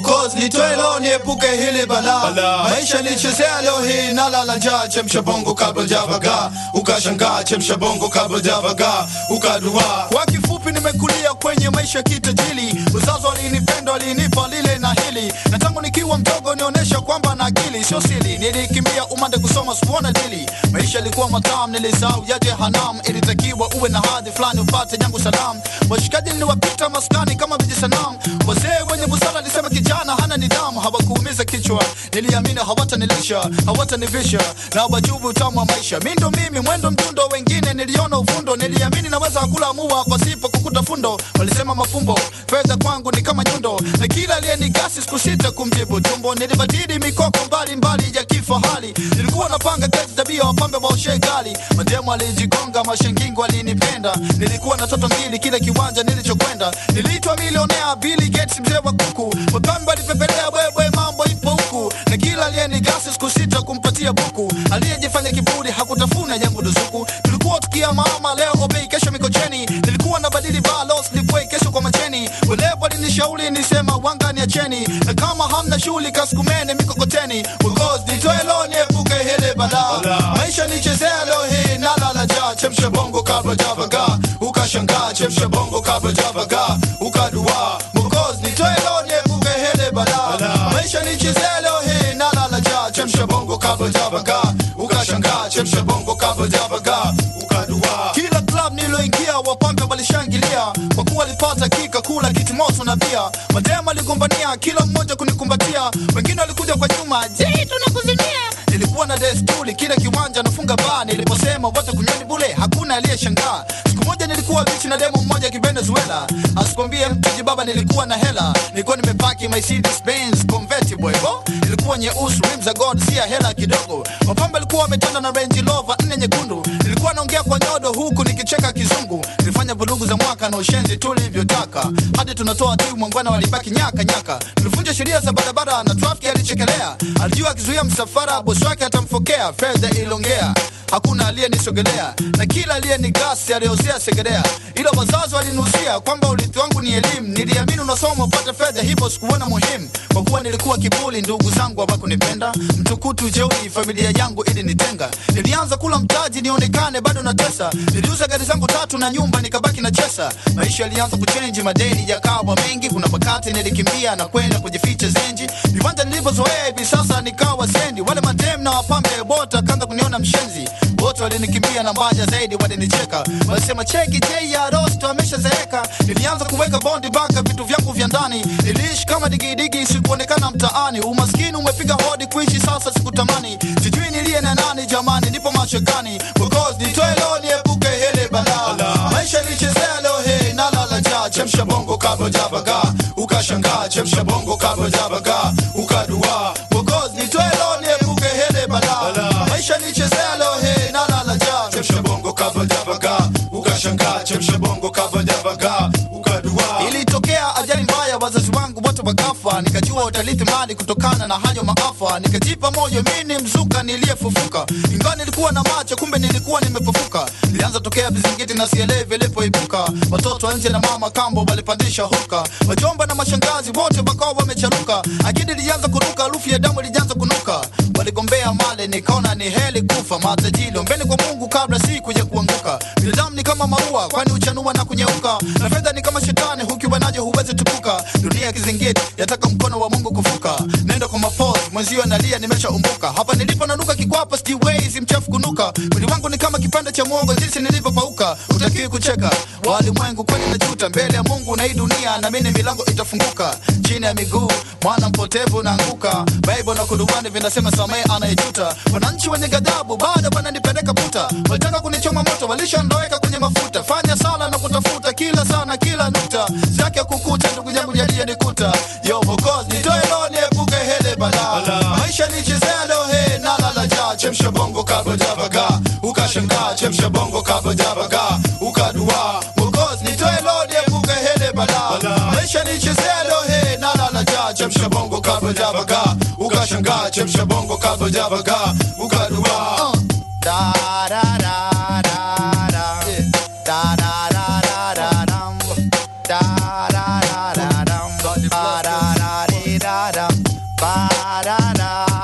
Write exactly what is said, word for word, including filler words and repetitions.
Mwokozi nitoe leo niepuke hili balaa. Maisha nichezea leo hii nalala njaa. Chemsha bongo kabla hujavaga ukashangaa. Chemsha bongo kabla hujavaga ukadua. Kwa kifupi nimekulia kwenye maisha kitajili. Wazazi walinipenda walinipa lile na hili. Na tangu nikiwa mdogo nionyesha kwamba na akili sio siri. Nilikimbia umande kusoma sikuona dili. Maisha yalikuwa matamu nilisahau ya jehanamu. Ilitakiwa uwe na hadhi fulani upate jangu salamu. Washikaji niliwapita maskani kama vijisanamu. Wazee wenye busara nisema kijana hana nidhamu. Hawakuumiza kichwa niliamini hawatanilisha hawatanivisha na wajubu utamu wa maisha. Mindo mimi mwendo mdundo wengine niliona ufundo. Niliamini naweza kula mua pasipo kukuta fundo. Walisema mafumbo fedha kwangu ni kama nyundo. Na kila aliyenigasi sikusita kumjibu tumbo. Nilibadili mikoko mbali mbali ya kifahari. Nilikuwa napanga kesi tabia wapambe wa ushegali. Mademo alijigonga mashengingo alinipenda. Nilikuwa na toto mbili kila kiwanja nilichokwenda. Niliitwa milionea Billy Gates mzee wa kuku. Wapambe walipepelea bwebwe mambo ipo huku. Na kila aliyenigasi sikusita kumpatia buku. Aliyejifanya kiburi hakutafuna yangu duzuku. Tulikuwa tukia mama leo obei kesho mikocheni. Nilikuwa nabadili balo slipway kesho kwa macheni. Walepo alinishauri nisema wanga niacheni. Na kama hamna shuli kasukumene mikokoteni. Mwokozi nitoe leo niepuke hili balaa. Maisha nichezea leo hii nalala njaa. Chemsha bongo kabla hujavaga ukashangaa. Chemsha bongo kabla hujavaga ukadua. Mwokozi nitoe leo niepuke hili balaa. Maisha nichezea leo hii nalala njaa. Chemsha bongo kabla hujavaga ukashangaa. Chemsha bongo kabla hujavaga ukadua. Kila club niloingia wapambe walishangilia. Kwa kuwa walipata kika kula kiti moto na bia. Madema aligombania kila mmoja kunikumbatia. Wengine walikuja kwa nyuma je tunakuzinia. Nilikuwa na desturi kila kiwanja nafunga baa. Niliposema wote kunyani bule hakuna aliyeshangaa. Siku moja nilikuwa bichi na demo mmoja kivenezuela. Asikwambie mtu jibaba nilikuwa na hela. Nilikuwa nimepaki Mercedes Benz convertible bo. Nilikuwa nyeusi rims za gold sia hela kidogo. Wapambe walikuwa wametanda na Range Rover nne nyekundu. Nilikuwa naongea kwa nyodo huku nikicheka kizungu. Nilifanya vurugu za mwaka na ushenzi tulivyotaka. Hadi tunatoa tiu mwangwana walibaki nyaka nyaka. Nilivunja sheria za barabara na traffic alichekelea. Alijua akizuia msafara bosi wake atamfokea. Fedha ilongea hakuna aliyenisogelea. Na kila aliyenigasi aliozea segerea. Ila wazazi walinusia kwamba urithi wangu ni elimu. Niliamini unasoma upate fedha hivyo sikuona muhimu. Kwa kuwa nilikuwa kibuli ndugu zangu hawakunipenda. Mtukutu jeuri familia yangu ili nitenga. Nilianza kula mtaji nionekane bado na tesa. Niliuza gari zangu tatu na nyumba nikabaki na chesa. Maisha yalianza kuchange madeni yakawa mengi. Kuna wakati nilikimbia na kwenda kujificha zenji. Viwanja nilivyozoea hivi sasa nikawa sendi. Wale madem na wapambe bota kaanza kuniona mshenzi. Wote walinikimbia na mbaya zaidi walinicheka. Walisema cheki J ya Rosto ameshazeeka. Nilianza kuweka bondi baka vitu vyangu vya ndani. Niliishi kama digidigi sikuonekana mtaani. Umaskini umepiga hodi kuishi sasa sikutamani. Sijui nilie na nani jamani nipo mashakani. Mwokozi nitoe leo niepuke hili balaa. Maisha nichezea leo hii nalala njaa. Chemsha bongo kabla hujavaga ukashangaa. Chemsha bongo kabla hujavaga ukadua. Mwokozi nitoe leo niepuke hili balaa. Maisha nichezea leo hii nalala njaa. Chemsha bongo kabla hujavaga ukashangaa. Chemsha bongo kabla hujavaga ukadua. Ilitokea ajali mbaya wazazi wangu wote wakafa. Nikajua utalithi mali kutokana na hayo maafa. Nikajipa moyo mimi mzuka niliyefufuka. Ingawa nilikuwa na macho kumbe nilikuwa nimepofuka. Nilianza tokea vizingiti na sielewi vilipoibuka. Watoto nje na mama kambo walipandisha huka. Wajomba na mashangazi wote wakawa wamecharuka. Akidi ilianza kuruka harufu ya damu ilianza kunuka. Waligombea mali nikaona ni heli kufa. Matajiri ombeni kwa Mungu kabla siku ya kuanguka. Binadamu ni kama maua kwani uchanua na kunyeuka. Na fedha ni kama shetani ukiwa nayo huwezi tupuka. Dunia kizingiti yataka mkono wa Mungu kufuka. Nenda kwa mapozi mwenzio analia nimeshaumbuka. Hapa nilipo nanuka kikwapa stiways mchafu kunuka. Mwili wangu ni kama kipande cha muogo jinsi nilivyopauka. Utakiwi kucheka walimwengu kwani najuta. Mbele ya Mungu na hii dunia na mimi milango itafunguka. Chini ya miguu mwana mpotevu naanguka. Bible na Qur'ani vinasema samehe anayejuta. Wananchi wenye ghadhabu bado wananipeleka puta. Walitaka kunichoma moto walishandoeka kwenye mafuta. Fanya sala na kutafuta kila sana kila nukta. Zake kukuta ndugu yangu jalia nikuta. Yo Mwokozi nitoe leo niepuke hili balaa. Maisha nichezea leo hii nalala njaa. Chemsha bongo kabla hujavaga ukashangaa. Chemsha bongo kabla hujavaga ukadua. Mwokozi nitoe leo niepuke hili balaa. Maisha nichezea leo hii nalala njaa. Chemsha bongo kabla hujavaga ukashangaa. Chemsha bongo kabla hujavaga ukadua. Da da da da da da da da da da da da da da da da da Ba-da-da.